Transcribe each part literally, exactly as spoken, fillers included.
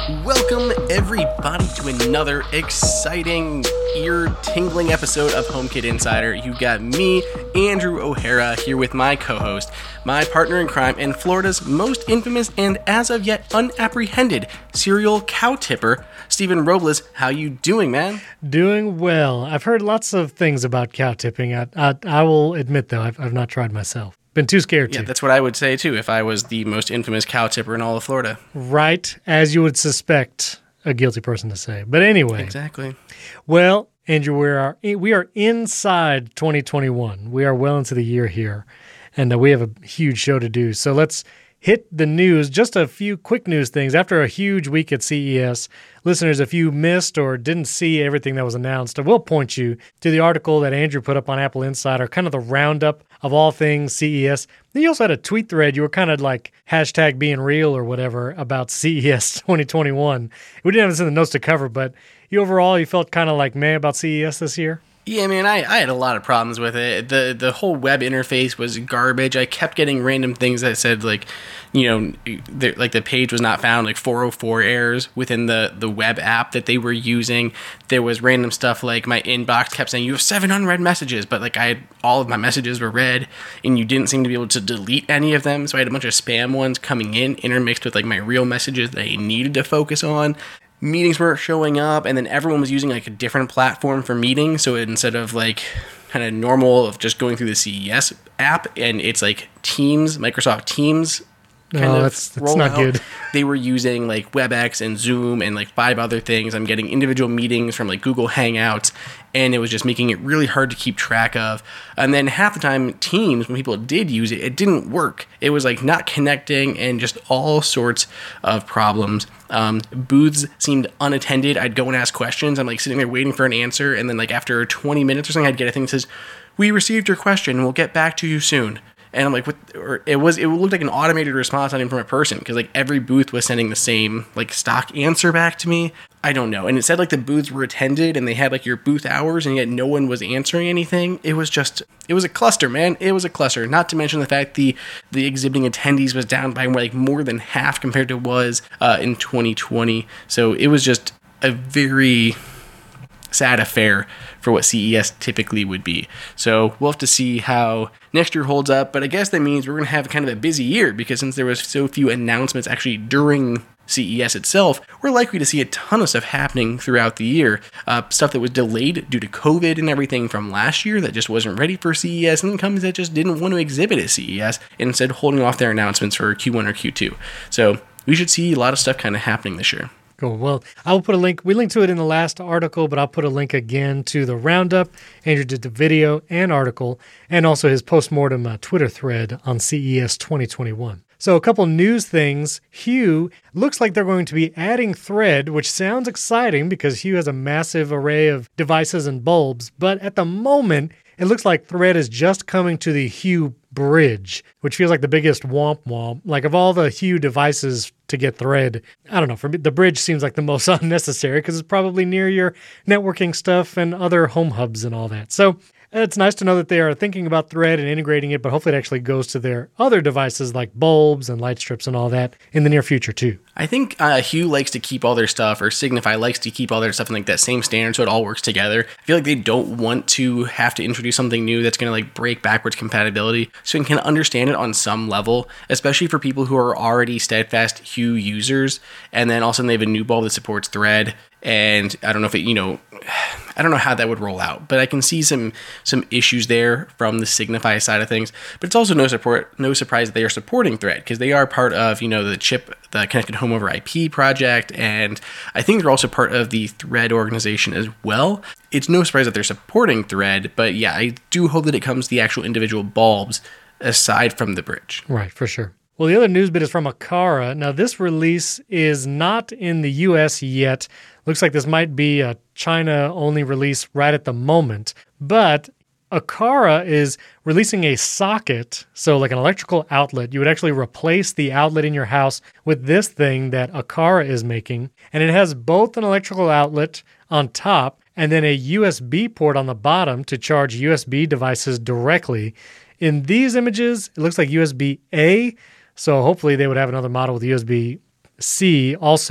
Welcome, everybody, to another exciting, ear-tingling episode of HomeKit Insider. You've got me, Andrew O'Hara, here with my co-host, my partner in crime, and Florida's most infamous and as of yet unapprehended serial cow tipper, Stephen Robles. How you doing, man? Doing well. I've heard lots of things about cow tipping. I, I, I will admit, though, I've, I've not tried myself. Been too scared Yeah, to. that's what I would say, too, if I was the most infamous cow tipper in all of Florida. Right, as you would suspect a guilty person to say. But anyway. Exactly. Well, Andrew, we are, we are inside twenty twenty-one. We are well into the year here, and uh, we have a huge show to do. So let's hit the news. Just a few quick news things. After a huge week at C E S, listeners, if you missed or didn't see everything that was announced, I will point you to the article that Andrew put up on Apple Insider, kind of the roundup of all things C E S. Then you also had a tweet thread. You were kind of like hashtag being real or whatever about C E S twenty twenty-one. We didn't have this in the notes to cover, but you overall, you felt kind of like meh about C E S this year? Yeah, man, I, I had a lot of problems with it. The the whole web interface was garbage. I kept getting random things that said, like, you know, the, like the page was not found, like four oh four errors within the, the web app that they were using. There was random stuff like my inbox kept saying, you have seven unread messages, but like I had, all of my messages were read, and you didn't seem to be able to delete any of them. So I had a bunch of spam ones coming in, intermixed with like my real messages that I needed to focus on. Meetings weren't showing up, and then everyone was using like a different platform for meetings. So instead of like kind of normal of just going through the C E S app, and it's like Teams, Microsoft Teams kind no, of that's, that's not rollout, good. They were using like WebEx and Zoom and like five other things. I'm getting individual meetings from like Google Hangouts, and it was just making it really hard to keep track of. And then half the time, Teams, when people did use it, it didn't work. It was like not connecting and just all sorts of problems. Um, booths seemed unattended. I'd go and ask questions. I'm like sitting there waiting for an answer, and then like after twenty minutes or something, I'd get a thing that says, "We received your question. We'll get back to you soon." And I'm like, what? Or it was, it looked like an automated response, not even from a person, because like every booth was sending the same like stock answer back to me. I don't know. And it said like the booths were attended and they had like your booth hours, and yet no one was answering anything. It was just, it was a cluster, man. It was a cluster. Not to mention the fact the the exhibiting attendees was down by like more than half compared to was uh, in twenty twenty. So it was just a very sad affair for what C E S typically would be. So we'll have to see how next year holds up, but I guess that means we're going to have kind of a busy year, because since there was so few announcements actually during C E S itself, we're likely to see a ton of stuff happening throughout the year. Uh, stuff that was delayed due to COVID and everything from last year that just wasn't ready for C E S, and then companies that just didn't want to exhibit at C E S and instead holding off their announcements for Q one or Q two. So we should see a lot of stuff kind of happening this year. Cool. Well, I'll put a link. We linked to it in the last article, but I'll put a link again to the roundup. Andrew did the video and article, and also his postmortem uh, Twitter thread on C E S twenty twenty-one. So a couple news things. Hue looks like they're going to be adding Thread, which sounds exciting because Hue has a massive array of devices and bulbs. But at the moment, it looks like Thread is just coming to the Hue Bridge, which feels like the biggest womp womp. Like of all the Hue devices to get Thread, I don't know, for me, the Bridge seems like the most unnecessary because it's probably near your networking stuff and other home hubs and all that. So it's nice to know that they are thinking about Thread and integrating it, but hopefully it actually goes to their other devices like bulbs and light strips and all that in the near future too. I think uh, Hue likes to keep all their stuff, or Signify likes to keep all their stuff in like that same standard so it all works together. I feel like they don't want to have to introduce something new that's going to like break backwards compatibility, so you can understand it on some level, especially for people who are already steadfast Hue users, and then all of a sudden they have a new bulb that supports Thread. And I don't know if it, you know, I don't know how that would roll out, but I can see some some issues there from the Signify side of things. But it's also no support, no surprise that they are supporting Thread, because they are part of, you know, the chip, the Connected Home over I P project, and I think they're also part of the Thread organization as well. It's no surprise that they're supporting Thread, but yeah, I do hope that it comes to the actual individual bulbs aside from the Bridge. Right, for sure. Well, the other news bit is from Aqara. Now, this release is not in the U S yet. Looks like this might be a China-only release right at the moment. But Aqara is releasing a socket, so like an electrical outlet. You would actually replace the outlet in your house with this thing that Aqara is making. And it has both an electrical outlet on top and then a U S B port on the bottom to charge U S B devices directly. In these images, it looks like U S B A. So hopefully they would have another model with U S B C also.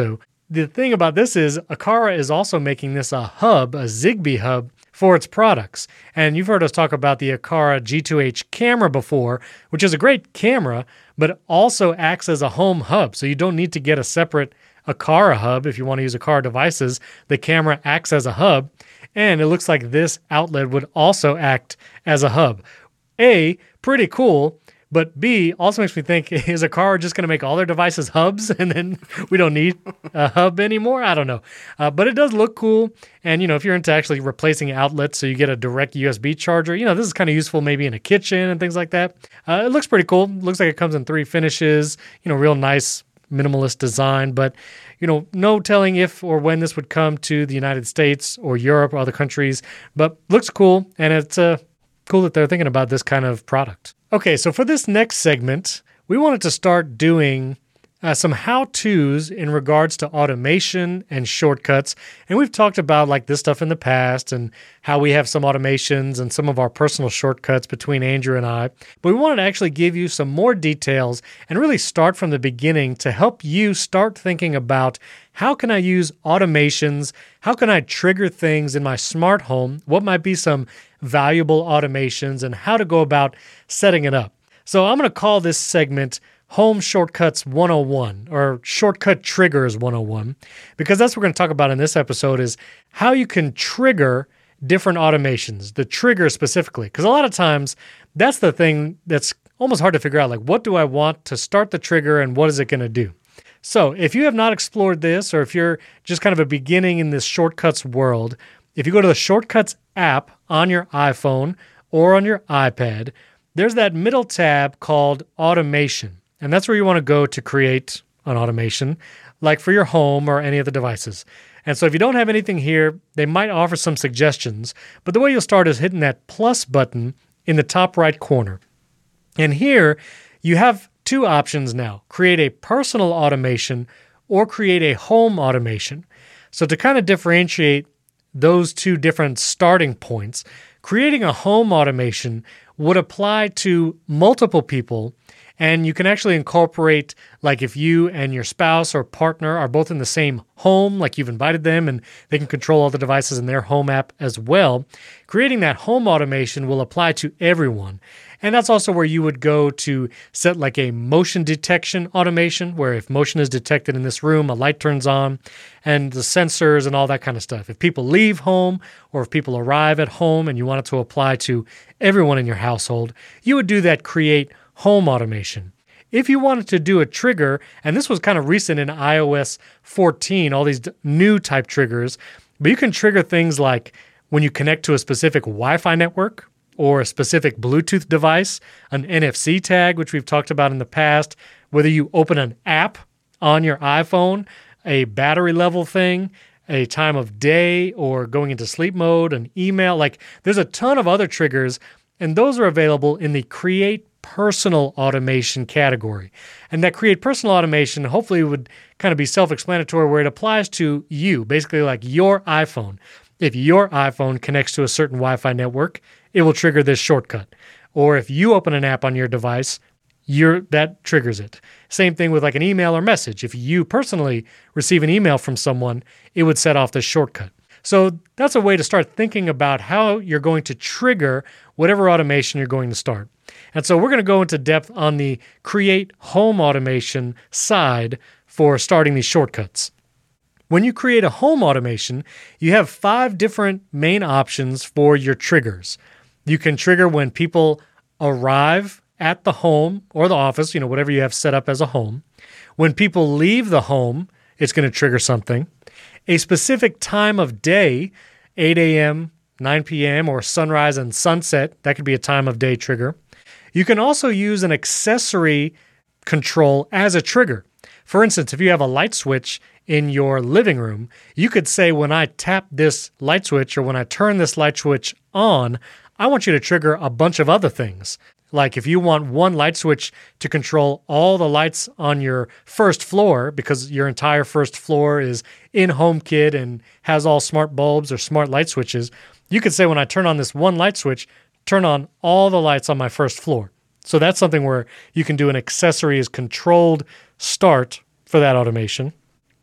the thing about this is Aqara is also making this a hub, a Zigbee hub for its products. And you've heard us talk about the Aqara G two H camera before, which is a great camera, but also acts as a home hub. So you don't need to get a separate Aqara hub if you want to use Aqara devices. The camera acts as a hub, and it looks like this outlet would also act as a hub. A, pretty cool, but B, also makes me think, is Aqara just going to make all their devices hubs and then we don't need a hub anymore? I don't know. Uh, but it does look cool. And, you know, if you're into actually replacing outlets so you get a direct U S B charger, you know, this is kind of useful maybe in a kitchen and things like that. Uh, it looks pretty cool. It looks like it comes in three finishes, you know, real nice minimalist design. But, you know, no telling if or when this would come to the United States or Europe or other countries. But looks cool, and it's uh, cool that they're thinking about this kind of product. Okay, so for this next segment, we wanted to start doing uh, some how-tos in regards to automation and shortcuts. And we've talked about like this stuff in the past and how we have some automations and some of our personal shortcuts between Andrew and I. But we wanted to actually give you some more details and really start from the beginning to help you start thinking about how can I use automations? How can I trigger things in my smart home? What might be some valuable automations and how to go about setting it up? So I'm going to call this segment Home Shortcuts one oh one or Shortcut Triggers one oh one, because that's what we're going to talk about in this episode is how you can trigger different automations, the trigger specifically. Because a lot of times that's the thing that's almost hard to figure out, like what do I want to start the trigger and what is it going to do? So if you have not explored this, or if you're just kind of a beginning in this shortcuts world, if you go to the Shortcuts app on your iPhone or on your iPad, there's that middle tab called Automation. And that's where you want to go to create an automation, like for your home or any of the devices. And so if you don't have anything here, they might offer some suggestions. But the way you'll start is hitting that plus button in the top right corner. And here you have two options now: create a personal automation or create a home automation. So to kind of differentiate those two different starting points, creating a home automation would apply to multiple people, and you can actually incorporate, like if you and your spouse or partner are both in the same home, like you've invited them and they can control all the devices in their home app as well. Creating that home automation will apply to everyone. And that's also where you would go to set like a motion detection automation, where if motion is detected in this room, a light turns on, and the sensors and all that kind of stuff. If people leave home or if people arrive at home and you want it to apply to everyone in your household, you would do that create home automation. If you wanted to do a trigger, and this was kind of recent in i O S fourteen, all these new type triggers, but you can trigger things like when you connect to a specific Wi-Fi network or a specific Bluetooth device, an N F C tag, which we've talked about in the past, whether you open an app on your iPhone, a battery level thing, a time of day, or going into sleep mode, an email. Like there's a ton of other triggers, and those are available in the Create Personal Automation category. And that Create Personal Automation hopefully would kind of be self-explanatory, where it applies to you, basically like your iPhone. If your iPhone connects to a certain Wi-Fi network, it will trigger this shortcut. Or if you open an app on your device, you're, that triggers it. Same thing with like an email or message. If you personally receive an email from someone, it would set off this shortcut. So that's a way to start thinking about how you're going to trigger whatever automation you're going to start. And so we're going to go into depth on the Create Home Automation side for starting these shortcuts. When you create a home automation, you have five different main options for your triggers. You can trigger when people arrive at the home or the office, you know, whatever you have set up as a home. When people leave the home, it's going to trigger something. A specific time of day, eight a.m., nine p.m., or sunrise and sunset, that could be a time of day trigger. You can also use an accessory control as a trigger. For instance, if you have a light switch in your living room, you could say, when I tap this light switch or when I turn this light switch on, I want you to trigger a bunch of other things. Like if you want one light switch to control all the lights on your first floor, because your entire first floor is in HomeKit and has all smart bulbs or smart light switches, you could say, when I turn on this one light switch, turn on all the lights on my first floor. So that's something where you can do an accessory as controlled start for that automation.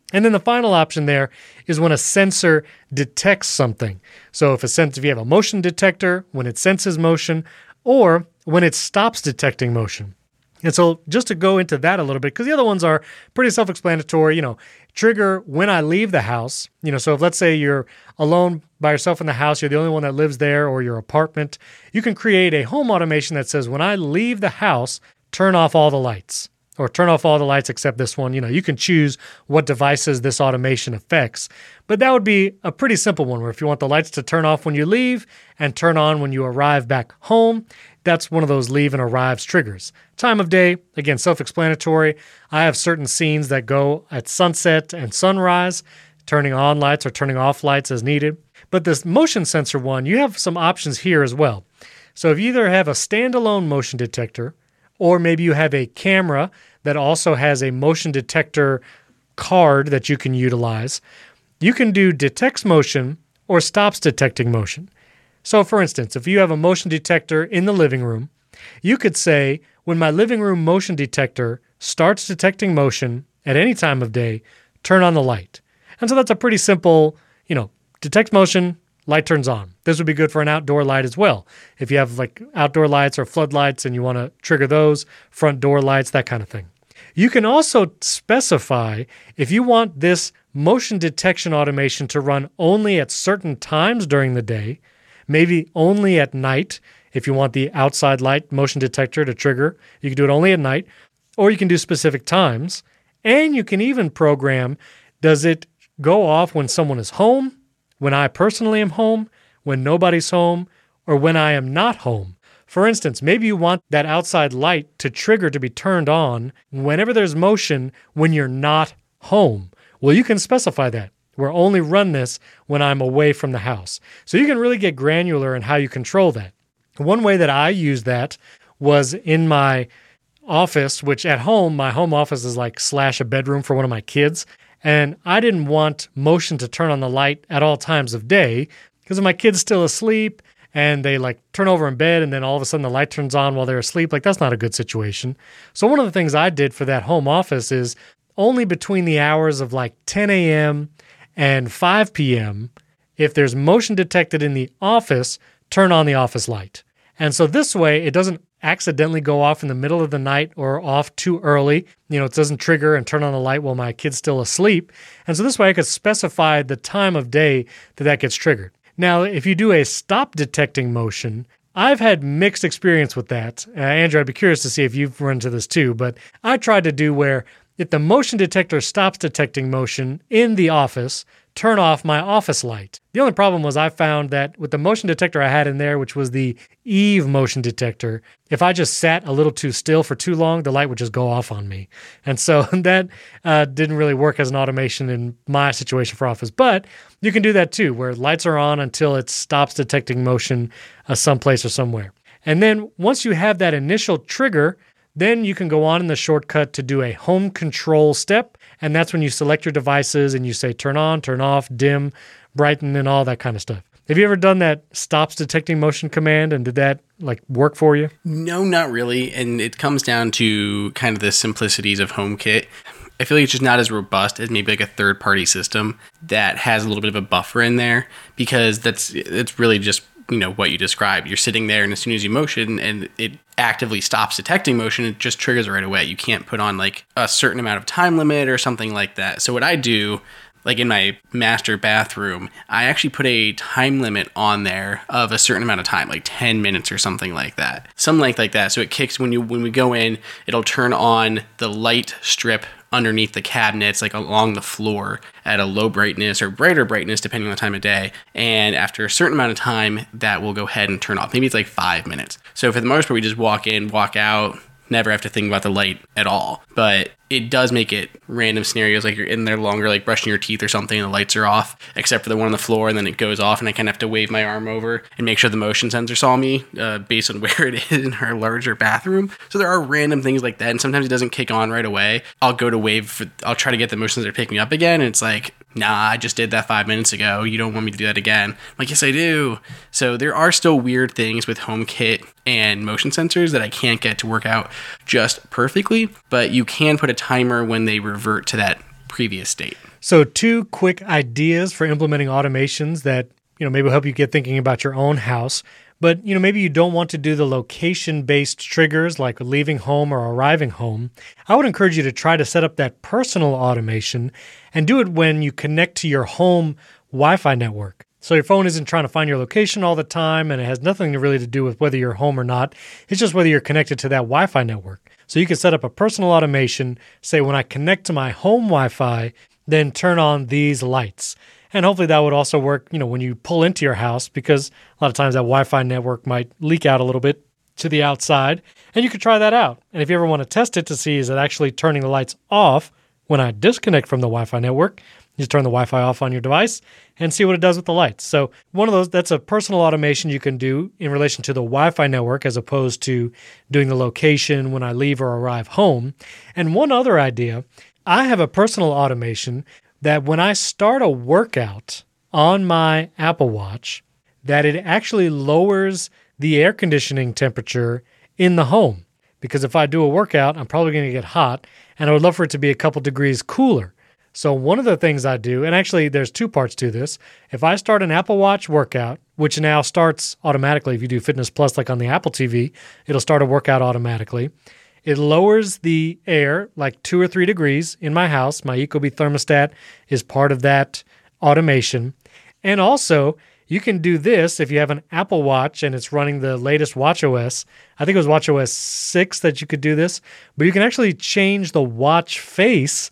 And then the final option there is when a sensor detects something. So if a sense, if you have a motion detector, when it senses motion, or when it stops detecting motion. And so just to go into that a little bit, because the other ones are pretty self-explanatory, you know, trigger when I leave the house. You know, so if let's say you're alone by yourself in the house, you're the only one that lives there, or your apartment, you can create a home automation that says, when I leave the house, turn off all the lights, or turn off all the lights except this one. You know, you can choose what devices this automation affects, but that would be a pretty simple one where if you want the lights to turn off when you leave and turn on when you arrive back home, that's one of those leave and arrives triggers. Time of day, again, self-explanatory. I have certain scenes that go at sunset and sunrise, turning on lights or turning off lights as needed. But this motion sensor one, you have some options here as well. So if you either have a standalone motion detector, or maybe you have a camera that also has a motion detector card that you can utilize, you can do detects motion or stops detecting motion. So for instance, if you have a motion detector in the living room, you could say, when my living room motion detector starts detecting motion at any time of day, turn on the light. And so that's a pretty simple, you know, detects motion, light turns on. This would be good for an outdoor light as well. If you have like outdoor lights or floodlights and you want to trigger those, front door lights, that kind of thing. You can also specify if you want this motion detection automation to run only at certain times during the day, maybe only at night. If you want the outside light motion detector to trigger, you can do it only at night, or you can do specific times. And you can even program, does it go off when someone is home, when I personally am home, when nobody's home, or when I am not home? For instance, maybe you want that outside light to trigger to be turned on whenever there's motion when you're not home. Well, you can specify that. We'll only run this when I'm away from the house. So you can really get granular in how you control that. One way that I used that was in my office, which at home, my home office is like slash a bedroom for one of my kids. And I didn't want motion to turn on the light at all times of day because if my kid's still asleep and they like turn over in bed and then all of a sudden the light turns on while they're asleep, like that's not a good situation. So one of the things I did for that home office is only between the hours of like ten a.m. and five p.m., if there's motion detected in the office, turn on the office light. And so this way, it doesn't accidentally go off in the middle of the night or off too early. You know, it doesn't trigger and turn on the light while my kid's still asleep. And so this way, I could specify the time of day that that gets triggered. Now, if you do a stop detecting motion, I've had mixed experience with that. Uh, Andrew, I'd be curious to see if you've run into this too, but I tried to do where if the motion detector stops detecting motion in the office, turn off my office light. The only problem was I found that with the motion detector I had in there, which was the Eve motion detector, if I just sat a little too still for too long, the light would just go off on me. And so that uh, didn't really work as an automation in my situation for office. But you can do that too, where lights are on until it stops detecting motion uh, someplace or somewhere. And then once you have that initial trigger, then you can go on in the shortcut to do a home control step. And that's when you select your devices and you say turn on, turn off, dim, brighten, and all that kind of stuff. Have you ever done that stops detecting motion command, and did that like work for you? No, not really. And it comes down to kind of the simplicities of HomeKit. I feel like it's just not as robust as maybe like a third-party system that has a little bit of a buffer in there, because that's it's really just, you know, what you described. You're sitting there, and as soon as you motion and it actively stops detecting motion, it just triggers right away. You can't put on like a certain amount of time limit or something like that. So what I do, like in my master bathroom, I actually put a time limit on there of a certain amount of time, like ten minutes or something like that. Some length like that. So it kicks when you when we go in, it'll turn on the light strip underneath the cabinets, like along the floor at a low brightness or brighter brightness, depending on the time of day. And after a certain amount of time, that will go ahead and turn off. Maybe it's like five minutes. So for the most part, we just walk in, walk out, never have to think about the light at all. But it does make it random scenarios, like you're in there longer, like brushing your teeth or something, and the lights are off, except for the one on the floor, and then it goes off, and I kind of have to wave my arm over and make sure the motion sensor saw me uh, based on where it is in our larger bathroom. So there are random things like that, and sometimes it doesn't kick on right away. I'll go to wave, for, I'll try to get the motion sensor to pick me up again, and it's like, nah, I just did that five minutes ago. You don't want me to do that again. I'm like, yes, I do. So there are still weird things with HomeKit and motion sensors that I can't get to work out just perfectly, but you can put a timer when they revert to that previous state. So two quick ideas for implementing automations that, you know, maybe will help you get thinking about your own house. But, you know, maybe you don't want to do the location-based triggers like leaving home or arriving home. I would encourage you to try to set up that personal automation and do it when you connect to your home Wi-Fi network. So your phone isn't trying to find your location all the time, and it has nothing really to do with whether you're home or not. It's just whether you're connected to that Wi-Fi network. So you can set up a personal automation, say when I connect to my home Wi-Fi, then turn on these lights. And hopefully that would also work, you know, when you pull into your house, because a lot of times that Wi-Fi network might leak out a little bit to the outside, and you could try that out. And if you ever want to test it to see is it actually turning the lights off when I disconnect from the Wi-Fi network, you just turn the Wi-Fi off on your device and see what it does with the lights. So one of those, that's a personal automation you can do in relation to the Wi-Fi network as opposed to doing the location when I leave or arrive home. And one other idea, I have a personal automation that when I start a workout on my Apple Watch, that it actually lowers the air conditioning temperature in the home. Because if I do a workout, I'm probably going to get hot, and I would love for it to be a couple degrees cooler. So one of the things I do, and actually there's two parts to this. If I start an Apple Watch workout, which now starts automatically, if you do Fitness Plus like on the Apple T V, it'll start a workout automatically. It lowers the air like two or three degrees in my house. My Ecobee thermostat is part of that automation. And also, you can do this if you have an Apple Watch and it's running the latest watchOS. I think it was watchOS six that you could do this. But you can actually change the watch face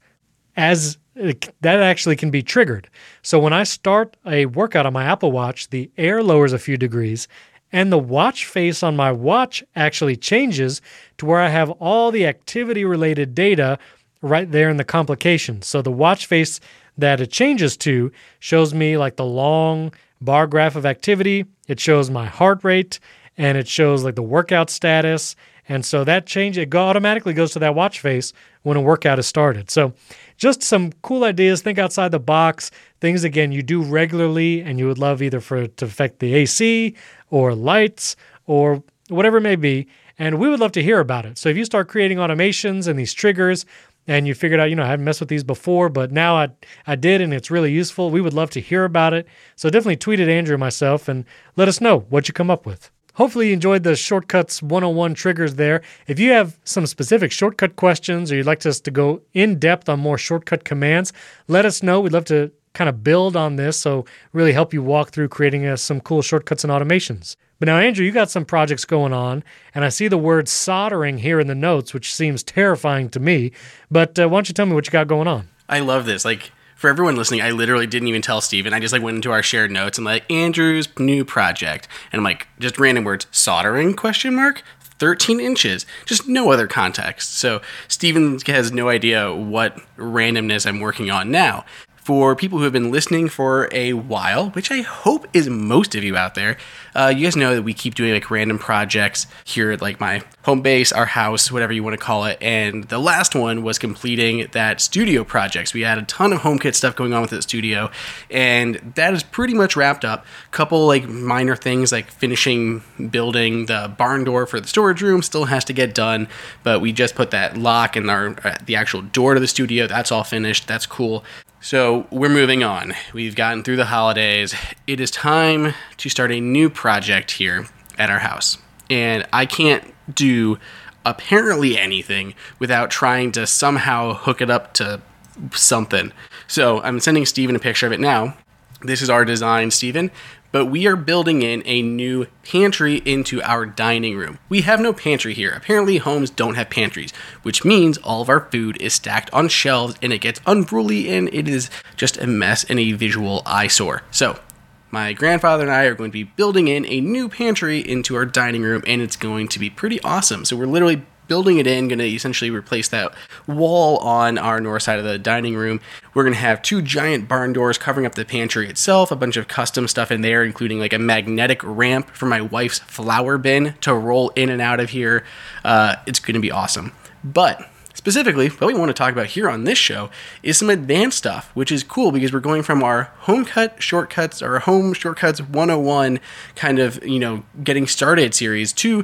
as that actually can be triggered. So when I start a workout on my Apple Watch, the air lowers a few degrees, and the watch face on my watch actually changes to where I have all the activity-related data right there in the complications. So the watch face that it changes to shows me like the long bar graph of activity. It shows my heart rate, and it shows like the workout status. And so that change, it go, automatically goes to that watch face when a workout is started. So just some cool ideas. Think outside the box. Things, again, you do regularly and you would love either for it to affect the A C or lights or whatever it may be. And we would love to hear about it. So if you start creating automations and these triggers and you figured out, you know, I haven't messed with these before, but now I I did and it's really useful, we would love to hear about it. So definitely tweet at Andrew and myself and let us know what you come up with. Hopefully you enjoyed the Shortcuts one oh one triggers there. If you have some specific shortcut questions or you'd like us to go in depth on more shortcut commands, let us know. We'd love to kind of build on this, so really help you walk through creating uh, some cool shortcuts and automations. But now, Andrew, you got some projects going on, and I see the word soldering here in the notes, which seems terrifying to me. But uh, why don't you tell me what you got going on? I love this. Like, for everyone listening, I literally didn't even tell Steven. I just like went into our shared notes and like, Andrew's new project. And I'm like, just random words, soldering, question mark, thirteen inches, just no other context. So Steven has no idea what randomness I'm working on now. For people who have been listening for a while, which I hope is most of you out there, uh, you guys know that we keep doing like random projects here at like my home base, our house, whatever you want to call it. And the last one was completing that studio project. So we had a ton of HomeKit stuff going on with the studio, and that is pretty much wrapped up. Couple like minor things like finishing building the barn door for the storage room still has to get done, but we just put that lock and our uh, the actual door to the studio. That's all finished. That's cool. So we're moving on. We've gotten through the holidays. It is time to start a new project here at our house. And I can't do apparently anything without trying to somehow hook it up to something. So I'm sending Steven a picture of it now. This is our design, Steven. But we are building in a new pantry into our dining room. We have no pantry here. Apparently homes don't have pantries, which means all of our food is stacked on shelves and it gets unruly and it is just a mess and a visual eyesore. So my grandfather and I are going to be building in a new pantry into our dining room, and it's going to be pretty awesome. So we're literally building it in, going to essentially replace that wall on our north side of the dining room. We're going to have two giant barn doors covering up the pantry itself, a bunch of custom stuff in there, including like a magnetic ramp for my wife's flour bin to roll in and out of here. Uh, it's going to be awesome. But specifically, what we want to talk about here on this show is some advanced stuff, which is cool because we're going from our home cut shortcuts, or home shortcuts one oh one kind of, you know, getting started series to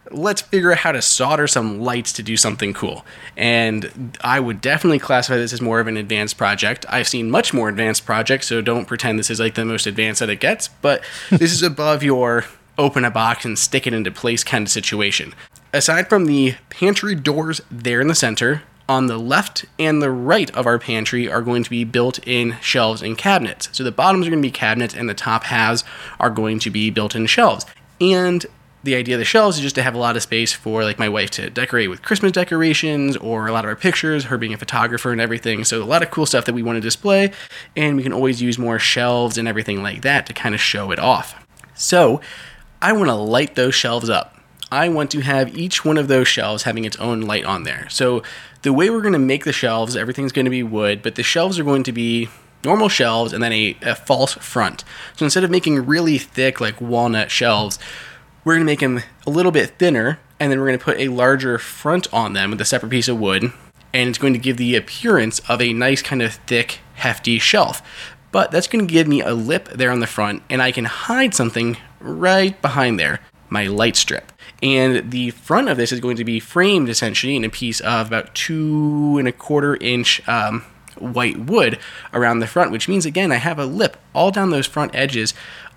let's figure out how to solder some lights to do something cool. And I would definitely classify this as more of an advanced project. I've seen much more advanced projects, so don't pretend this is like the most advanced that it gets, but this is above your open a box and stick it into place kind of situation. Aside from the pantry doors there in the center, on the left and the right of our pantry are going to be built-in shelves and cabinets. So the bottoms are going to be cabinets and the top halves are going to be built-in shelves. And the idea of the shelves is just to have a lot of space for like my wife to decorate with Christmas decorations or a lot of our pictures, her being a photographer and everything. So a lot of cool stuff that we want to display, and we can always use more shelves and everything like that to kind of show it off. So I want to light those shelves up. I want to have each one of those shelves having its own light on there. So the way we're going to make the shelves, everything's going to be wood, but the shelves are going to be normal shelves and then a, a false front. So instead of making really thick like walnut shelves, we're going to make them a little bit thinner, and then we're going to put a larger front on them with a separate piece of wood, and it's going to give the appearance of a nice kind of thick, hefty shelf. But that's going to give me a lip there on the front, and I can hide something right behind there, my light strip. And the front of this is going to be framed essentially in a piece of about two and a quarter inch um, white wood around the front, which means, again, I have a lip all down those front edges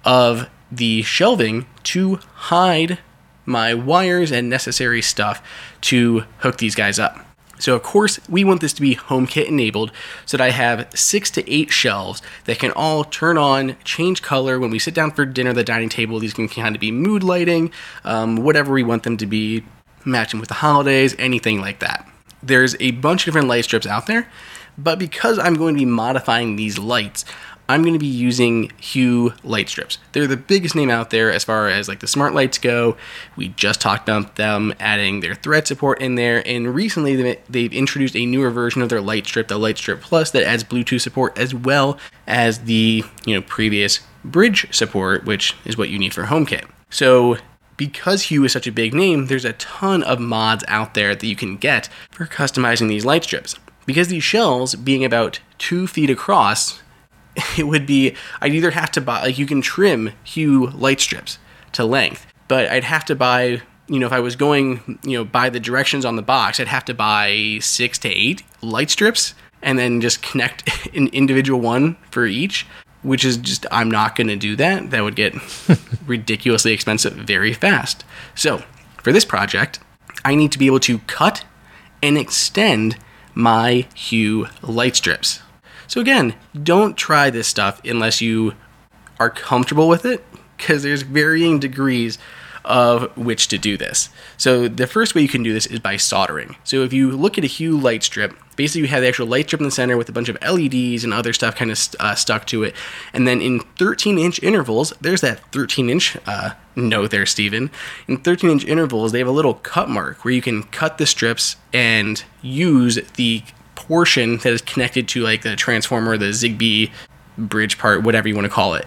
of the shelving to hide my wires and necessary stuff to hook these guys up. So of course we want this to be HomeKit enabled so that I have six to eight shelves that can all turn on, change color. When we sit down for dinner at the dining table, these can kind of be mood lighting, um, whatever we want them to be, matching with the holidays, anything like that. There's a bunch of different light strips out there, but because I'm going to be modifying these lights, I'm going to be using Hue light strips. They're the biggest name out there as far as like the smart lights go. We just talked about them adding their thread support in there, and recently they've introduced a newer version of their light strip, the Light Strip Plus, that adds Bluetooth support as well as the, you know, previous bridge support, which is what you need for HomeKit. So because Hue is such a big name, there's a ton of mods out there that you can get for customizing these light strips. Because these shelves being about two feet across, it would be, I'd either have to buy, like you can trim Hue light strips to length, but I'd have to buy, you know, if I was going, you know, by the directions on the box, I'd have to buy six to eight light strips and then just connect an individual one for each, which is just, I'm not going to do that. That would get ridiculously expensive very fast. So for this project, I need to be able to cut and extend my Hue light strips. So again, don't try this stuff unless you are comfortable with it, because there's varying degrees of which to do this. So the first way you can do this is by soldering. So if you look at a Hue light strip, basically you have the actual light strip in the center with a bunch of L E Ds and other stuff kind of st- uh, stuck to it. And then in thirteen inch intervals, there's that thirteen inch uh, note there, Steven. In thirteen inch intervals, they have a little cut mark where you can cut the strips and use the portion that is connected to like the transformer, the Zigbee bridge part, whatever you want to call it.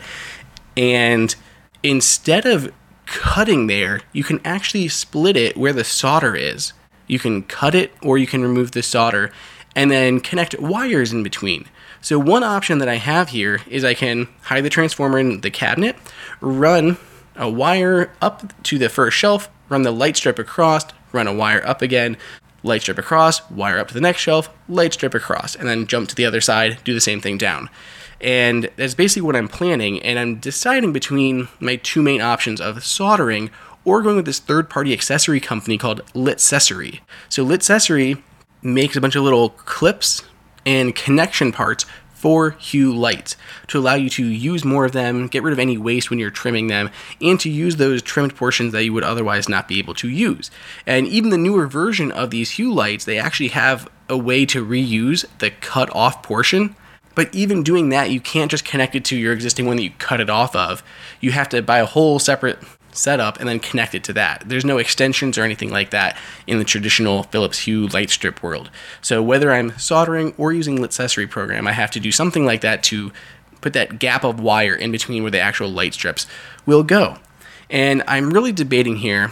And instead of cutting there, you can actually split it where the solder is. You can cut it or you can remove the solder and then connect wires in between. So one option that I have here is I can hide the transformer in the cabinet, run a wire up to the first shelf, run the light strip across, run a wire up again, light strip across, wire up to the next shelf, light strip across, and then jump to the other side, do the same thing down. And that's basically what I'm planning, and I'm deciding between my two main options of soldering or going with this third-party accessory company called Litcessory. So Litcessory makes a bunch of little clips and connection parts for Hue lights to allow you to use more of them, get rid of any waste when you're trimming them, and to use those trimmed portions that you would otherwise not be able to use. And even the newer version of these Hue lights, they actually have a way to reuse the cut off portion. But even doing that, you can't just connect it to your existing one that you cut it off of. You have to buy a whole separate setup and then connect it to that. There's no extensions or anything like that in the traditional Philips Hue light strip world. So whether I'm soldering or using Litcessory program, I have to do something like that to put that gap of wire in between where the actual light strips will go. And I'm really debating here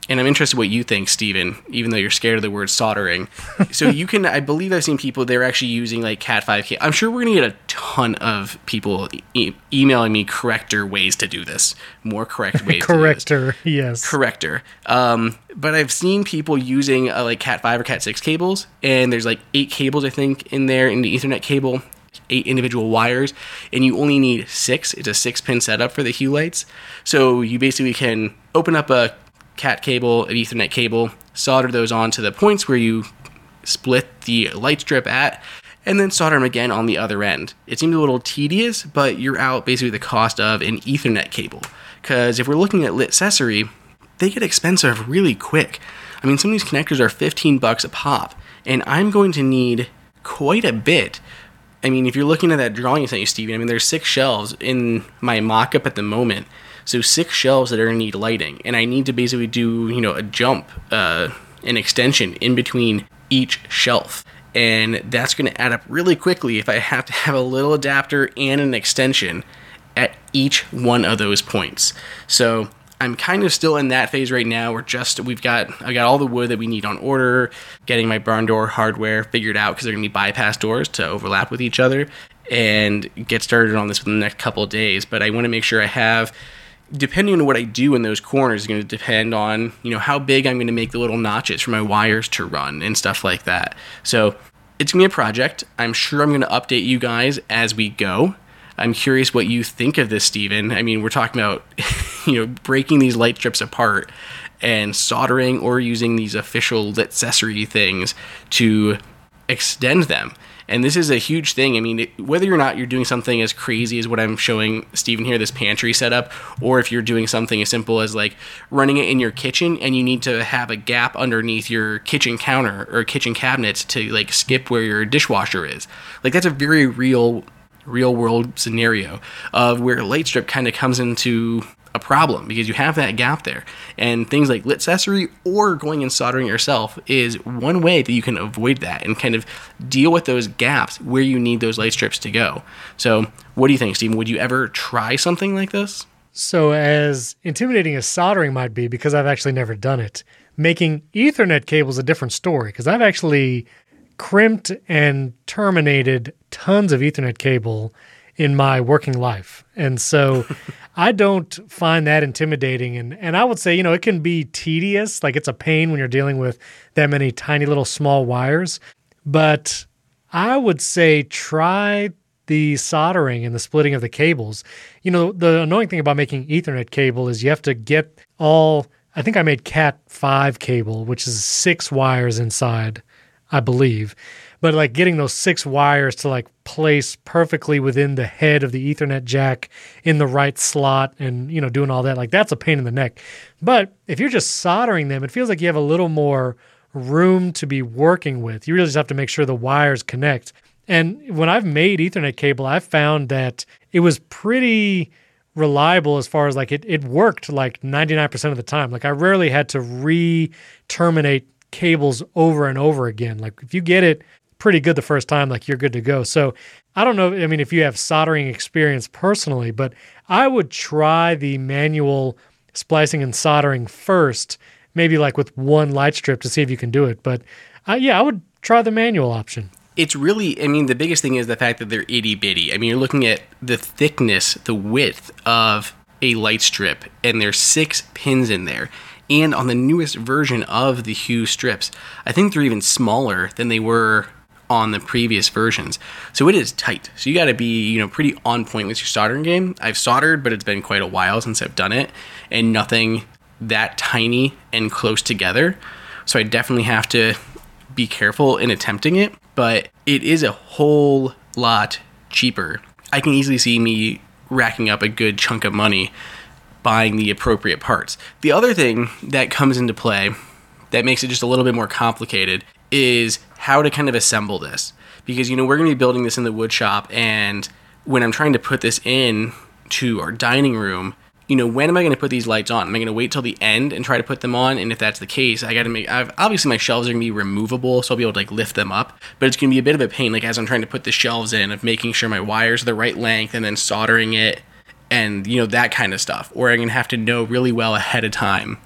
and I'm interested what you think, Steven, even though you're scared of the word soldering. So you can, I believe I've seen people, they're actually using like Cat five K. I'm sure we're going to get a ton of people e- emailing me corrector ways to do this. More correct ways Corrector, to do this. yes. Corrector. Um, but I've seen people using uh, like Cat five or Cat six cables, and there's like eight cables, I think, in there in the Ethernet cable. Eight individual wires, and you only need six. It's a six pin setup for the Hue lights. So you basically can open up a Cat cable, an Ethernet cable, solder those onto the points where you split the light strip at, and then solder them again on the other end. It seems a little tedious, but you're out basically the cost of an Ethernet cable. Because if we're looking at Litcessory, they get expensive really quick. I mean, some of these connectors are fifteen bucks a pop, and I'm going to need quite a bit. I mean, if you're looking at that drawing I sent you, Steven, I mean, there's six shelves in my mock-up at the moment. So six shelves that are going to need lighting. And I need to basically do, you know, a jump, uh, an extension in between each shelf. And that's going to add up really quickly if I have to have a little adapter and an extension at each one of those points. So I'm kind of still in that phase right now. We're just, we've got, I got all the wood that we need on order, getting my barn door hardware figured out because they're going to be bypass doors to overlap with each other, and get started on this within the next couple of days. But I want to make sure I have, depending on what I do in those corners, is going to depend on, you know, how big I'm going to make the little notches for my wires to run and stuff like that. So it's going to be a project. I'm sure I'm going to update you guys as we go. I'm curious what you think of this, Steven. I mean, we're talking about, you know, breaking these light strips apart and soldering or using these official Litcessory things to extend them. And this is a huge thing. I mean, it, whether or not you're doing something as crazy as what I'm showing Steven here, this pantry setup, or if you're doing something as simple as like running it in your kitchen and you need to have a gap underneath your kitchen counter or kitchen cabinets to like skip where your dishwasher is. Like, that's a very real real world scenario of where light strip kind of comes into a problem because you have that gap there. And things like Litcessory or going and soldering yourself is one way that you can avoid that and kind of deal with those gaps where you need those light strips to go. So what do you think, Steven? Would you ever try something like this? So as intimidating as soldering might be, because I've actually never done it, making Ethernet cables a different story, because I've actually crimped and terminated tons of Ethernet cable in my working life. And so I don't find that intimidating. And, and I would say, you know, it can be tedious. Like, it's a pain when you're dealing with that many tiny little small wires. But I would say try the soldering and the splitting of the cables. You know, the annoying thing about making Ethernet cable is you have to get all, I think I made Cat five cable, which is six wires inside, I believe. But like getting those six wires to like place perfectly within the head of the Ethernet jack in the right slot and, you know, doing all that, like that's a pain in the neck. But if you're just soldering them, it feels like you have a little more room to be working with. You really just have to make sure the wires connect. And when I've made Ethernet cable, I've found that it was pretty reliable as far as like it, it worked like ninety-nine percent of the time. Like I rarely had to re-terminate cables over and over again. Like if you get it pretty good the first time, like you're good to go. So I don't know, I mean, if you have soldering experience personally, but I would try the manual splicing and soldering first, maybe like with one light strip to see if you can do it. But uh, yeah, I would try the manual option. It's really, I mean, the biggest thing is the fact that they're itty bitty. I mean, you're looking at the thickness, the width of a light strip, and there's six pins in there. And on the newest version of the Hue strips, I think they're even smaller than they were on the previous versions. So it is tight. So you got to be, you know, pretty on point with your soldering game. I've soldered, but it's been quite a while since I've done it, and nothing that tiny and close together. So I definitely have to be careful in attempting it, but it is a whole lot cheaper. I can easily see me racking up a good chunk of money buying the appropriate parts. The other thing that comes into play that makes it just a little bit more complicated is how to kind of assemble this. Because, you know, we're going to be building this in the wood shop, and when I'm trying to put this in to our dining room, you know, when am I going to put these lights on? Am I going to wait till the end and try to put them on? And if that's the case, I got to make, I've, obviously my shelves are going to be removable, so I'll be able to like lift them up, but it's going to be a bit of a pain, like as I'm trying to put the shelves in, of making sure my wires are the right length and then soldering it and, you know, that kind of stuff. Or I'm going to have to know really well ahead of time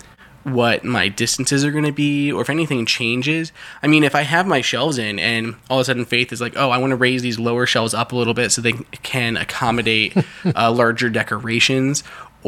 what my distances are going to be or if anything changes. I mean, if I have my shelves in and all of a sudden Faith is like, oh, I want to raise these lower shelves up a little bit so they can accommodate uh, larger decorations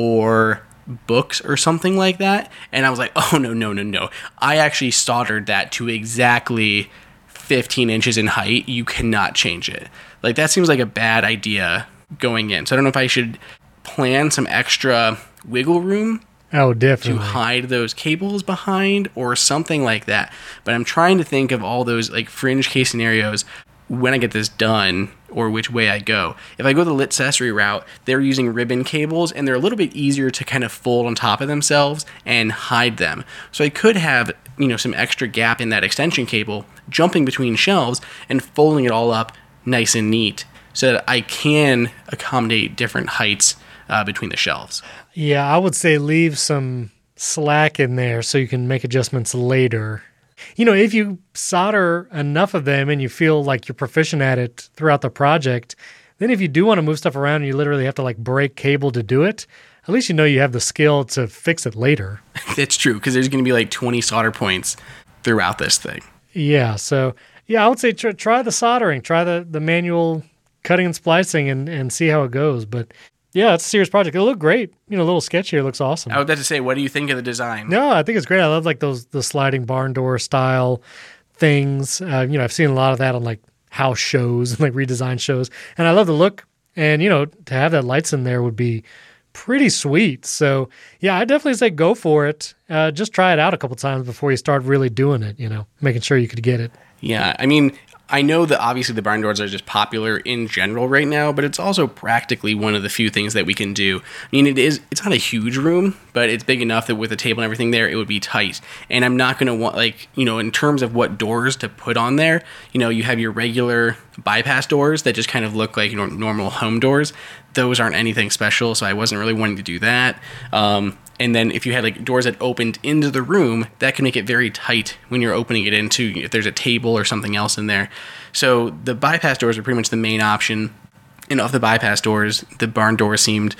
or books or something like that. And I was like, oh, no, no, no, no. I actually soldered that to exactly fifteen inches in height. You cannot change it. Like, that seems like a bad idea going in. So I don't know if I should plan some extra wiggle room Oh, definitely. to hide those cables behind or something like that. But I'm trying to think of all those like fringe case scenarios when I get this done or which way I go. If I go the lit accessory route, they're using ribbon cables and they're a little bit easier to kind of fold on top of themselves and hide them. So I could have, you know, some extra gap in that extension cable jumping between shelves and folding it all up nice and neat so that I can accommodate different heights uh, between the shelves. Yeah, I would say leave some slack in there so you can make adjustments later. You know, if you solder enough of them and you feel like you're proficient at it throughout the project, then if you do want to move stuff around and you literally have to like break cable to do it, at least you know you have the skill to fix it later. It's true, because there's going to be like twenty solder points throughout this thing. Yeah, so yeah, I would say try, try the soldering, try the, the manual cutting and splicing and, and see how it goes. But yeah, it's a serious project. It'll look great. You know, a little sketch here looks awesome. I would have to say, what do you think of the design? No, I think it's great. I love like those the sliding barn door style things. Uh, you know, I've seen a lot of that on like house shows and like redesign shows, and I love the look. And you know, to have that lights in there would be pretty sweet. So yeah, I definitely say go for it. Uh, just try it out a couple times before you start really doing it. You know, making sure you could get it. Yeah, I mean, I know that obviously the barn doors are just popular in general right now, but it's also practically one of the few things that we can do. I mean, it is, it's not a huge room, but it's big enough that with a table and everything there, it would be tight. And I'm not going to want, like, you know, in terms of what doors to put on there, you know, you have your regular bypass doors that just kind of look like, you know, normal home doors. Those aren't anything special, so I wasn't really wanting to do that. Um, and then if you had like doors that opened into the room, that can make it very tight when you're opening it into, if there's a table or something else in there. So the bypass doors are pretty much the main option. And of the bypass doors, the barn door seemed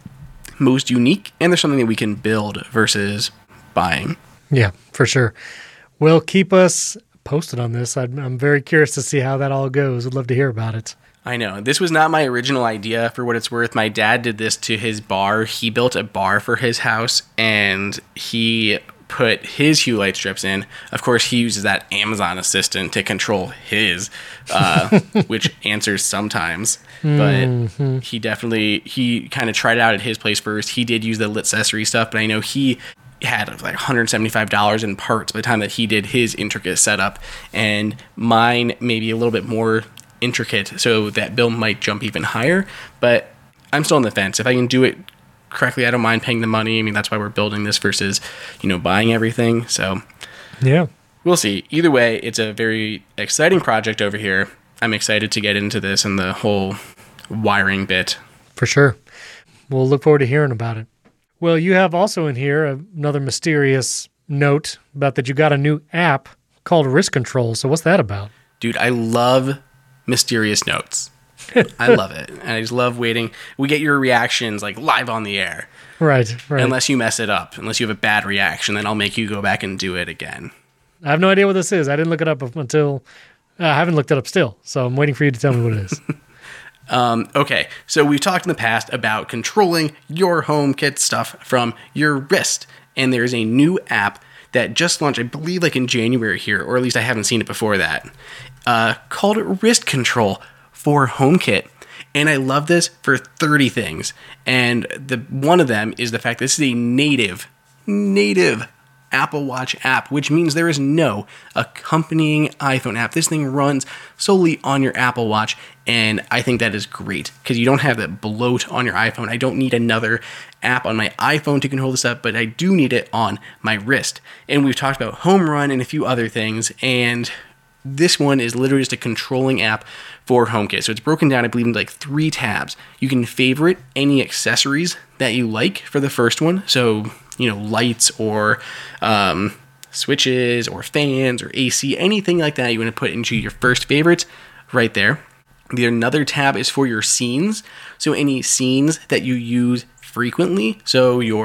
most unique, and there's something that we can build versus buying. Yeah, for sure. Well, keep us posted on this. I'd, I'm very curious to see how that all goes. I'd love to hear about it. I know. This was not my original idea, for what it's worth. My dad did this to his bar. He built a bar for his house, and he put his hue light strips in. Of course, he uses that Amazon assistant to control his, uh, which answers sometimes. But mm-hmm. he definitely, he kind of tried it out at his place first. He did use the lit accessory stuff, but I know he had like one hundred seventy-five dollars in parts by the time that he did his intricate setup. And mine maybe a little bit more intricate, so that bill might jump even higher, but I'm still on the fence. If I can do it correctly, I don't mind paying the money. I mean, that's why we're building this versus, you know, buying everything. So yeah, we'll see. Either way, it's a very exciting project over here. I'm excited to get into this and the whole wiring bit. For sure. We'll look forward to hearing about it. Well, you have also in here another mysterious note about that you got a new app called Risk Control. So what's that about? Dude, I love mysterious notes. I love it. And I just love waiting. We get your reactions like live on the air. Right, right. Unless you mess it up. Unless you have a bad reaction, then I'll make you go back and do it again. I have no idea what this is. I didn't look it up until... Uh, I haven't looked it up still. So I'm waiting for you to tell me what it is. um, okay. So we've talked in the past about controlling your HomeKit stuff from your wrist. And there's a new app that just launched, I believe, like in January here, or at least I haven't seen it before that. Uh, called Wrist Control for HomeKit. And I love this for thirty things. And the one of them is the fact this is a native, native Apple Watch app, which means there is no accompanying iPhone app. This thing runs solely on your Apple Watch, and I think that is great because you don't have that bloat on your iPhone. I don't need another app on my iPhone to control this up, but I do need it on my wrist. And we've talked about Home Run and a few other things, and this one is literally just a controlling app for HomeKit. So it's broken down, I believe, into like three tabs. You can favorite any accessories that you like for the first one. So, you know, lights or um, switches or fans or A C, anything like that you want to put into your first favorites right there. The another tab is for your scenes. So any scenes that you use frequently. So your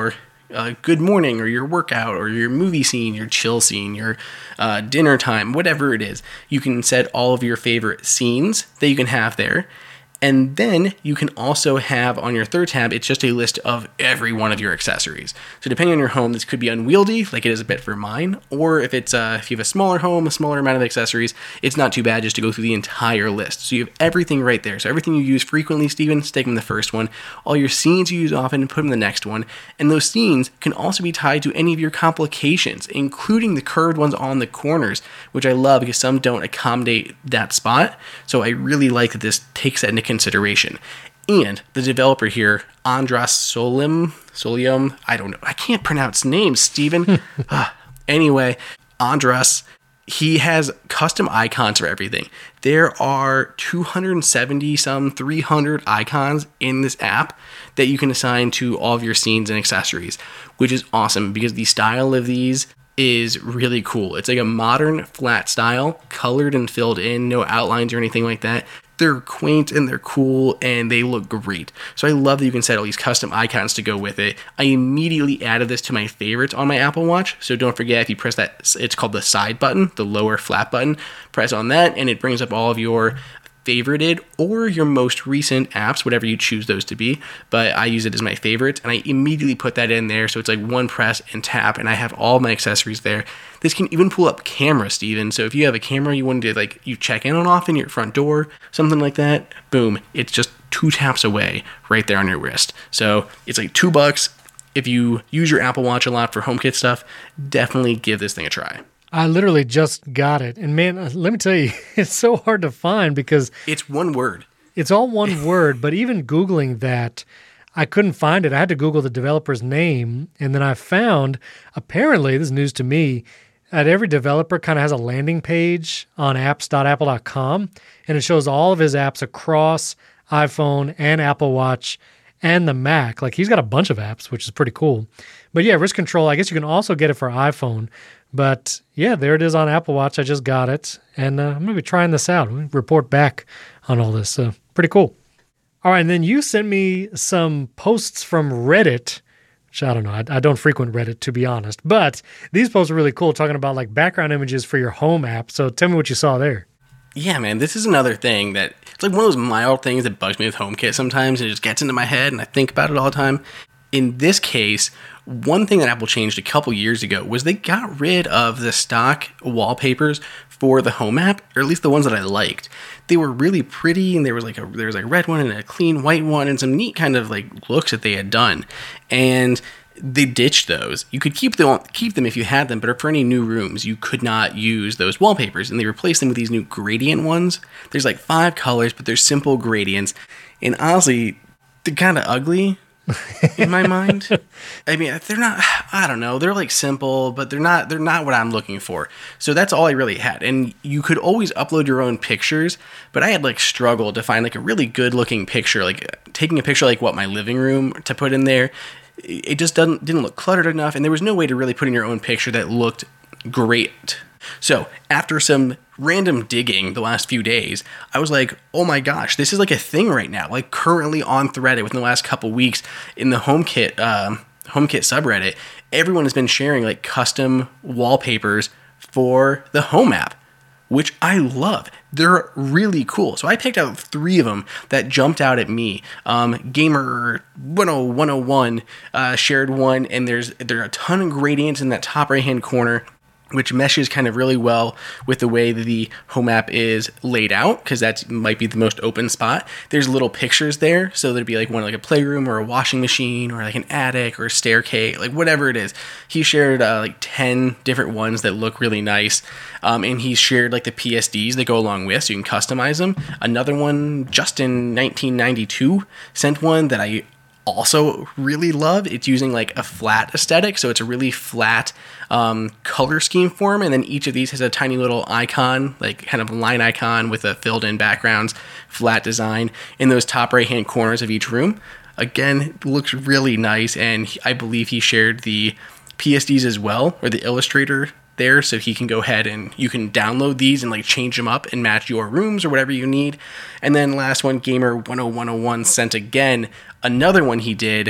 uh, good morning or your workout or your movie scene, your chill scene, your uh, dinner time, whatever it is. You can set all of your favorite scenes that you can have there. And then you can also have on your third tab, it's just a list of every one of your accessories. So depending on your home, this could be unwieldy, like it is a bit for mine. Or if it's uh, if you have a smaller home, a smaller amount of accessories, it's not too bad just to go through the entire list. So you have everything right there. So everything you use frequently, Steven, stick them in the first one. All your scenes you use often, put them in the next one. And those scenes can also be tied to any of your complications, including the curved ones on the corners, which I love because some don't accommodate that spot. So I really like that this takes that into consideration. And the developer here, Andras Solim, Solium, I don't know, I can't pronounce names, Steven. uh, anyway, Andras, he has custom icons for everything. There are two hundred seventy some, three hundred icons in this app that you can assign to all of your scenes and accessories, which is awesome because the style of these is really cool. It's like a modern flat style, colored and filled in, no outlines or anything like that. They're quaint and they're cool and they look great. So I love that you can set all these custom icons to go with it. I immediately added this to my favorites on my Apple Watch. So don't forget, if you press that, it's called the side button, the lower flat button, press on that and it brings up all of your favorited or your most recent apps, whatever you choose those to be. But I use it as my favorite and I immediately put that in there. So it's like one press and tap and I have all my accessories there. This can even pull up camera, Steven. So if you have a camera you want to like you check in on often, your front door, something like that, boom, it's just two taps away right there on your wrist. So it's like two bucks. If you use your Apple Watch a lot for HomeKit stuff, definitely give this thing a try. I literally just got it. And man, let me tell you, it's so hard to find because it's one word. It's all one word, but even Googling that, I couldn't find it. I had to Google the developer's name, and then I found, apparently, this is news to me, that every developer kind of has a landing page on apps dot apple dot com, and it shows all of his apps across iPhone and Apple Watch and the Mac. Like, he's got a bunch of apps, which is pretty cool. But yeah, Risk Control, I guess you can also get it for iPhone. But yeah, there it is on Apple Watch. I just got it. And uh, I'm going to be trying this out. We'll report back on all this. So pretty cool. All right. And then you sent me some posts from Reddit, which I don't know. I, I don't frequent Reddit, to be honest. But these posts are really cool, talking about like background images for your home app. So tell me what you saw there. Yeah, man, this is another thing that it's like one of those mild things that bugs me with HomeKit sometimes, and it just gets into my head, and I think about it all the time. In this case, one thing that Apple changed a couple years ago was they got rid of the stock wallpapers for the Home app, or at least the ones that I liked. They were really pretty, and there was like a there was like a red one and a clean white one, and some neat kind of like looks that they had done, and they ditched those. You could keep them keep them if you had them, but for any new rooms, you could not use those wallpapers, and they replaced them with these new gradient ones. There's like five colors, but they're simple gradients, and honestly, they're kind of ugly in my mind. I mean, they're not, I don't know, they're like simple, but they're not they're not what I'm looking for. So that's all I really had. And you could always upload your own pictures, but I had like struggled to find like a really good looking picture, like taking a picture like what my living room to put in there. It just doesn't didn't look cluttered enough, and there was no way to really put in your own picture that looked great. So after some random digging the last few days, I was like, oh my gosh, this is like a thing right now, like currently on Reddit within the last couple weeks in the HomeKit um, HomeKit subreddit, everyone has been sharing like custom wallpapers for the Home app, which I love. They're really cool. So I picked out three of them that jumped out at me. Um, Gamer one oh one uh, shared one, and there's there are a ton of gradients in that top right-hand corner, which meshes kind of really well with the way that the Home app is laid out, because that might be the most open spot. There's little pictures there, so there'd be like one like a playroom or a washing machine or like an attic or a staircase, like whatever it is. He shared uh, like ten different ones that look really nice, um, and he shared like the P S Ds that go along with, so you can customize them. Another one, Justin nineteen ninety-two, sent one that I also really love. It's using like a flat aesthetic, so it's a really flat um, color scheme for them, and then each of these has a tiny little icon, like kind of a line icon with a filled in backgrounds, flat design in those top right hand corners of each room. Again, it looks really nice, and he, I believe he shared the P S Ds as well, or the Illustrator there, so he can go ahead and you can download these and like change them up and match your rooms or whatever you need. And then last one, Gamer one oh one oh one sent again another one he did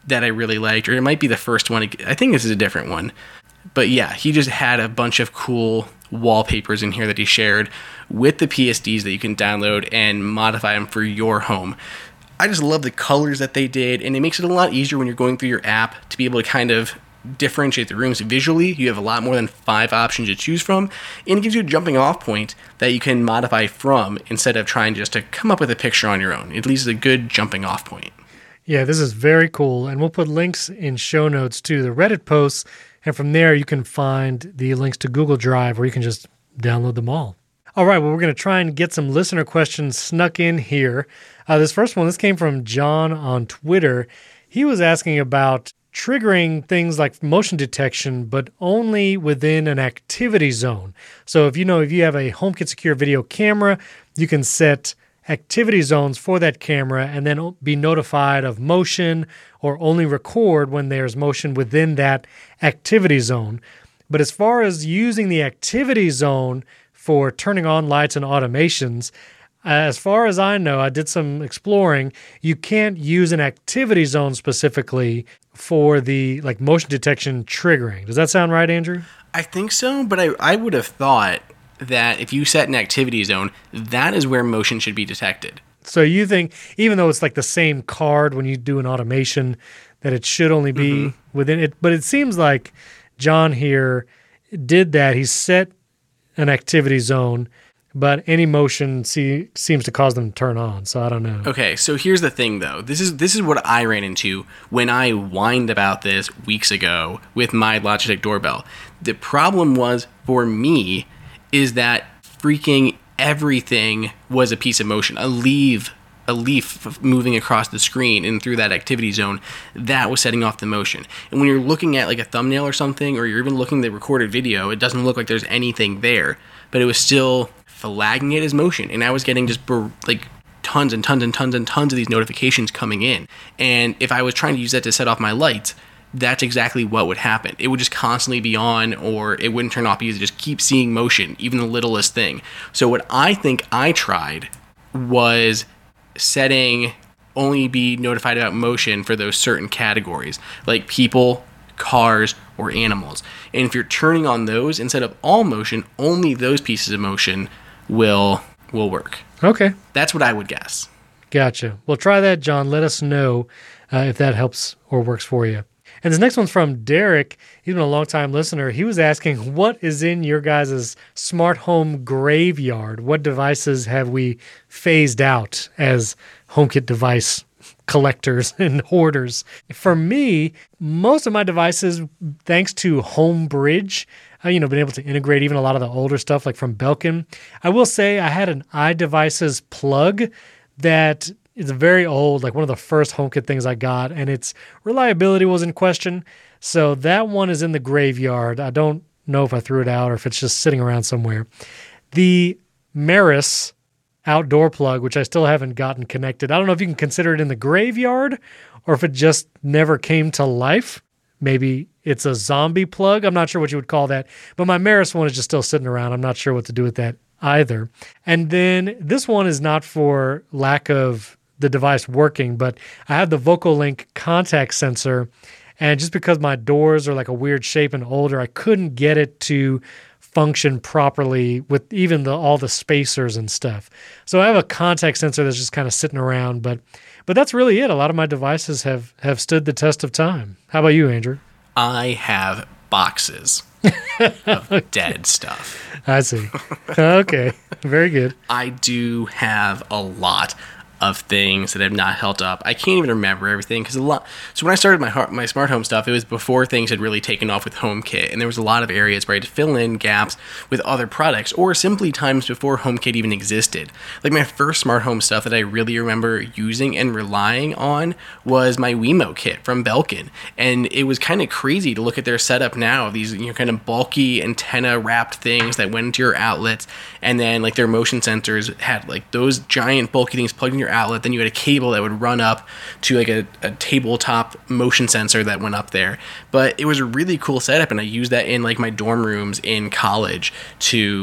that I really liked, or it might be the first one. I think this is a different one. But yeah, he just had a bunch of cool wallpapers in here that he shared with the P S Ds that you can download and modify them for your home. I just love the colors that they did, and it makes it a lot easier when you're going through your app to be able to kind of differentiate the rooms visually. You have a lot more than five options to choose from, and it gives you a jumping off point that you can modify from instead of trying just to come up with a picture on your own. At least a good jumping off point. Yeah, this is very cool, and we'll put links in show notes to the Reddit posts, and from there you can find the links to Google Drive where you can just download them all. All right, well, we're going to try and get some listener questions snuck in here. Uh, this first one, this came from John on Twitter. He was asking about triggering things like motion detection, but only within an activity zone. So if you know, if you have a HomeKit Secure video camera, you can set activity zones for that camera and then be notified of motion or only record when there's motion within that activity zone. But as far as using the activity zone for turning on lights and automations, as far as I know, I did some exploring, you can't use an activity zone specifically for the like motion detection triggering. Does that sound right, Andrew? I think so, but I, I would have thought that if you set an activity zone, that is where motion should be detected. So you think, even though it's like the same card when you do an automation, that it should only be mm-hmm. within it. But it seems like John here did that. He set an activity zone, but any motion see, seems to cause them to turn on. So I don't know. Okay, so here's the thing, though. This is this is what I ran into when I whined about this weeks ago with my Logitech doorbell. The problem was, for me, is that freaking everything was a piece of motion. A leaf, a leaf moving across the screen and through that activity zone, that was setting off the motion. And when you're looking at like a thumbnail or something, or you're even looking at the recorded video, it doesn't look like there's anything there, but it was still flagging it as motion. And I was getting just like tons and tons and tons and tons of these notifications coming in. And if I was trying to use that to set off my lights, that's exactly what would happen. It would just constantly be on, or it wouldn't turn off because it just keep seeing motion, even the littlest thing. So what I think I tried was setting only be notified about motion for those certain categories, like people, cars, or animals. And if you're turning on those instead of all motion, only those pieces of motion will will work. Okay. That's what I would guess. Gotcha. Well, try that, John. Let us know uh, if that helps or works for you. And this next one's from Derek. He's been a long-time listener. He was asking, what is in your guys' smart home graveyard? What devices have we phased out as HomeKit device collectors and hoarders? For me, most of my devices, thanks to Homebridge, uh, you know, been able to integrate even a lot of the older stuff like from Belkin. I will say I had an iDevices plug that is very old, like one of the first HomeKit things I got, and its reliability was in question. So that one is in the graveyard. I don't know if I threw it out or if it's just sitting around somewhere. The Meris outdoor plug, which I still haven't gotten connected. I don't know if you can consider it in the graveyard or if it just never came to life. Maybe it's a zombie plug. I'm not sure what you would call that. But my Meris one is just still sitting around. I'm not sure what to do with that either. And then this one is not for lack of the device working, but I have the VocalLink contact sensor, and just because my doors are like a weird shape and older, I couldn't get it to function properly with even the all the spacers and stuff. So I have a contact sensor that's just kind of sitting around, but but that's really it. A lot of my devices have have stood the test of time. How about you, Andrew? I have boxes of dead stuff. I see. Okay, very good. I do have a lot of things that have not held up. I can't even remember everything because a lot. So when I started my my smart home stuff, it was before things had really taken off with HomeKit, and there was a lot of areas where I had to fill in gaps with other products, or simply times before HomeKit even existed. Like my first smart home stuff that I really remember using and relying on was my Wemo kit from Belkin, and it was kind of crazy to look at their setup now. These you know kind of bulky antenna wrapped things that went into your outlets, and then like their motion sensors had like those giant bulky things plugged in your outlet. Then you had a cable that would run up to like a, a tabletop motion sensor that went up there. But it was a really cool setup, and I used that in like my dorm rooms in college to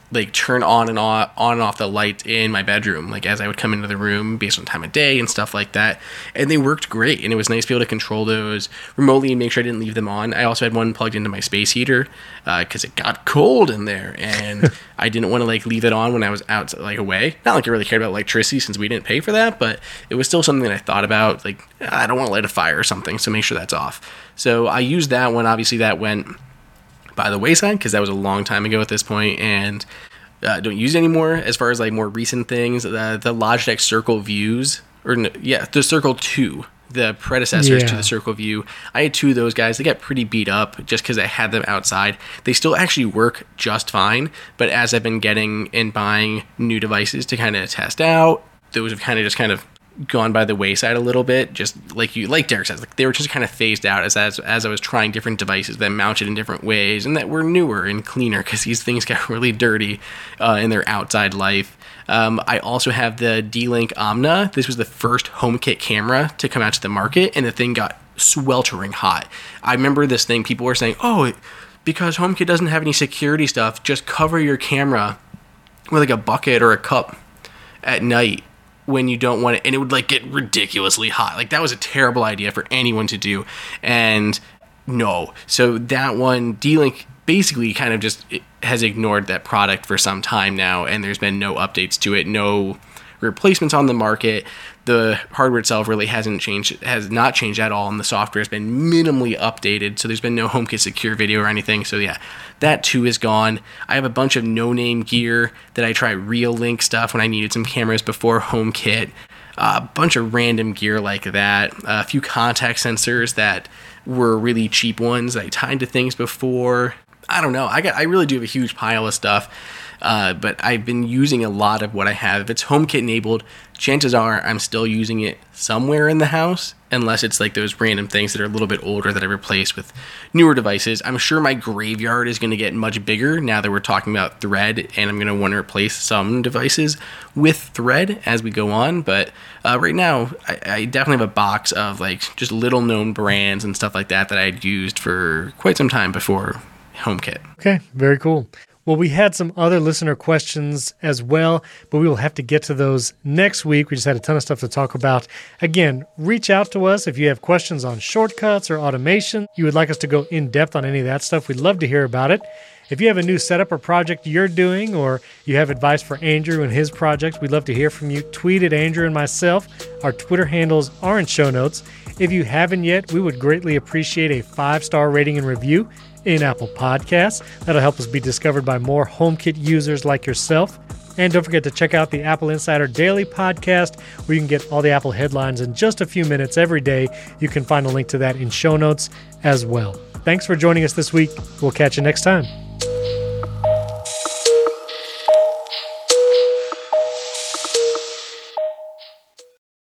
like turn on and off, on and off the light in my bedroom, like as I would come into the room based on time of day and stuff like that. And they worked great. And it was nice to be able to control those remotely and make sure I didn't leave them on. I also had one plugged into my space heater because uh, it got cold in there, and I didn't want to like leave it on when I was out like away. Not like I really cared about electricity since we didn't pay for that, but it was still something that I thought about. Like, I don't want to light a fire or something, so make sure that's off. So I used that one. Obviously, that went by the wayside because that was a long time ago at this point, and uh, don't use it anymore. As far as like more recent things, the the Logitech Circle Views, or no, yeah, the Circle two, the predecessors yeah. to the Circle View. I had two of those guys. They got pretty beat up just because I had them outside. They still actually work just fine, but as I've been getting and buying new devices to kind of test out, those have kind of just kind of gone by the wayside a little bit. Just like you, like Derek says, like they were just kind of phased out as as, as I was trying different devices that mounted in different ways and that were newer and cleaner, because these things got really dirty uh, in their outside life. Um, I also have the D-Link Omna. This was the first HomeKit camera to come out to the market, and the thing got sweltering hot. I remember this thing, people were saying, oh, because HomeKit doesn't have any security stuff, just cover your camera with like a bucket or a cup at night when you don't want it, and it would like get ridiculously hot. Like that was a terrible idea for anyone to do. And no, so that one, D-Link basically kind of just has ignored that product for some time now, and there's been no updates to it, no replacements on the market. The hardware itself really hasn't changed, has not changed at all, and the software has been minimally updated, so there's been no HomeKit secure video or anything. So yeah, that too is gone. I have a bunch of no-name gear that I tried Reolink stuff when I needed some cameras before HomeKit. Uh, a bunch of random gear like that. Uh, a few contact sensors that were really cheap ones that I tied to things before. I don't know. I got. I really do have a huge pile of stuff. Uh, but I've been using a lot of what I have. If it's HomeKit enabled, chances are I'm still using it somewhere in the house, unless it's like those random things that are a little bit older that I replace with newer devices. I'm sure my graveyard is going to get much bigger now that we're talking about Thread, and I'm going to want to replace some devices with Thread as we go on. But uh, right now, I, I definitely have a box of like just little known brands and stuff like that that I'd used for quite some time before HomeKit. Okay, very cool. Well, we had some other listener questions as well, but we will have to get to those next week. We just had a ton of stuff to talk about. Again, reach out to us if you have questions on shortcuts or automation. You would like us to go in depth on any of that stuff. We'd love to hear about it. If you have a new setup or project you're doing, or you have advice for Andrew and his project, we'd love to hear from you. Tweet at Andrew and myself. Our Twitter handles are in show notes. If you haven't yet, we would greatly appreciate a five-star rating and review in Apple Podcasts. That'll help us be discovered by more HomeKit users like yourself. And don't forget to check out the Apple Insider Daily podcast, where you can get all the Apple headlines in just a few minutes every day. You can find a link to that in show notes as well. Thanks for joining us this week. We'll catch you next time.